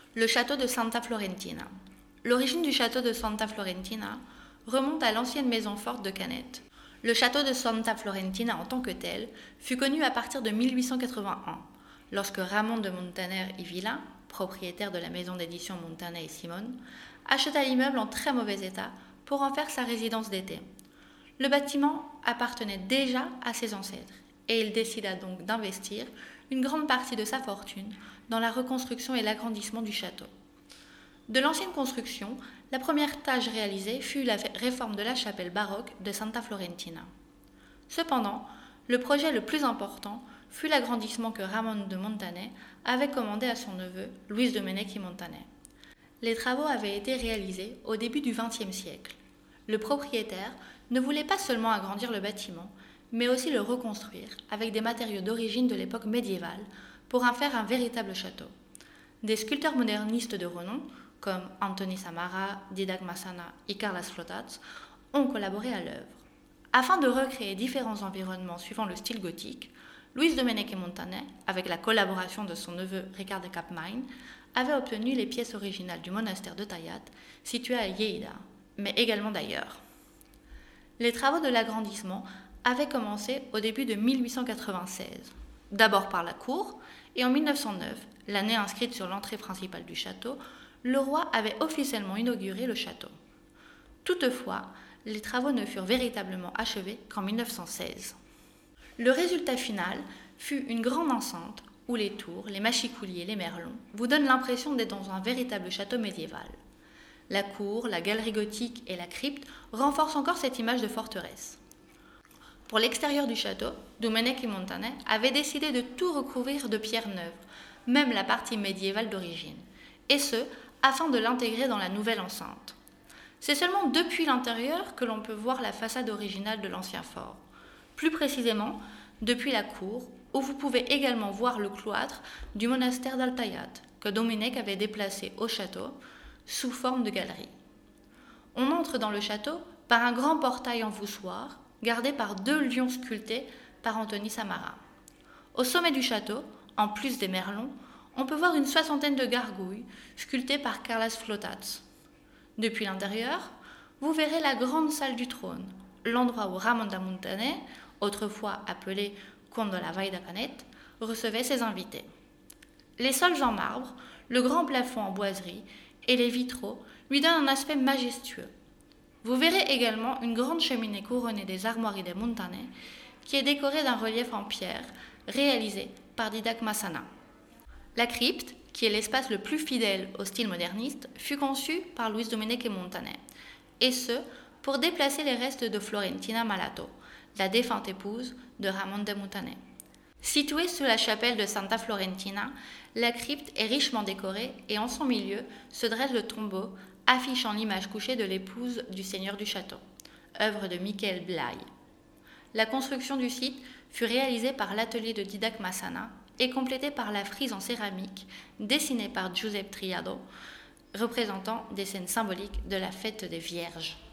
Le château de Santa Florentina. L'origine du château de Santa Florentina remonte à l'ancienne maison forte de Canet. Le château de Santa Florentina en tant que tel fut connu à partir de 1881, lorsque Ramon de Montaner y Villa, propriétaire de la maison d'édition Montaner et Simone, acheta l'immeuble en très mauvais état pour en faire sa résidence d'été. Le bâtiment appartenait déjà à ses ancêtres et il décida donc d'investir une grande partie de sa fortune dans la reconstruction et l'agrandissement du château. De l'ancienne construction, la première tâche réalisée fut la réforme de la chapelle baroque de Santa Florentina. Cependant, le projet le plus important fut l'agrandissement que Ramon de Montaner avait commandé à son neveu, Luis Domenici Montaner. Les travaux avaient été réalisés au début du XXe siècle. Le propriétaire ne voulait pas seulement agrandir le bâtiment, mais aussi le reconstruire avec des matériaux d'origine de l'époque médiévale pour en faire un véritable château. Des sculpteurs modernistes de renom, comme Antoni Samara, Didac Massana et Carles Flotats, ont collaboré à l'œuvre. Afin de recréer différents environnements suivant le style gothique, Luis Domenici Montaner, avec la collaboration de son neveu Ricard de Capmany, avait obtenu les pièces originales du monastère de Tayat, situé à Lleida, mais également d'ailleurs. Les travaux de l'agrandissement avaient commencé au début de 1896, d'abord par la cour, et en 1909, l'année inscrite sur l'entrée principale du château, le roi avait officiellement inauguré le château. Toutefois, les travaux ne furent véritablement achevés qu'en 1916. Le résultat final fut une grande enceinte où les tours, les mâchicoulis et les merlons vous donnent l'impression d'être dans un véritable château médiéval. La cour, la galerie gothique et la crypte renforcent encore cette image de forteresse. Pour l'extérieur du château, Domenici Montaner avait décidé de tout recouvrir de pierres neuves, même la partie médiévale d'origine, et ce, afin de l'intégrer dans la nouvelle enceinte. C'est seulement depuis l'intérieur que l'on peut voir la façade originale de l'ancien fort. Plus précisément, depuis la cour, où vous pouvez également voir le cloître du monastère d'Altayat, que Domenic avait déplacé au château, sous forme de galerie. On entre dans le château par un grand portail en voussoir, gardé par 2 lions sculptés par Antoni Samara. Au sommet du château, en plus des merlons, on peut voir une 60aine de gargouilles sculptées par Carles Flotats. Depuis l'intérieur, vous verrez la grande salle du trône, l'endroit où Ramon de Montaner, autrefois appelé Comte de la Vall de Canet, recevait ses invités. Les sols en marbre, le grand plafond en boiserie et les vitraux lui donnent un aspect majestueux. Vous verrez également une grande cheminée couronnée des armoiries des Montaner qui est décorée d'un relief en pierre réalisé par Didac Massana. La crypte, qui est l'espace le plus fidèle au style moderniste, fut conçue par Luis Domenici Montaner, et ce, pour déplacer les restes de Florentina Malato, la défunte épouse de Ramon de Montaner. Située sous la chapelle de Santa Florentina, la crypte est richement décorée et en son milieu se dresse le tombeau affichant l'image couchée de l'épouse du seigneur du château, œuvre de Michael Blay. La construction du site fut réalisée par l'atelier de Didac Massana et complétée par la frise en céramique dessinée par Giuseppe Triado, représentant des scènes symboliques de la fête des Vierges.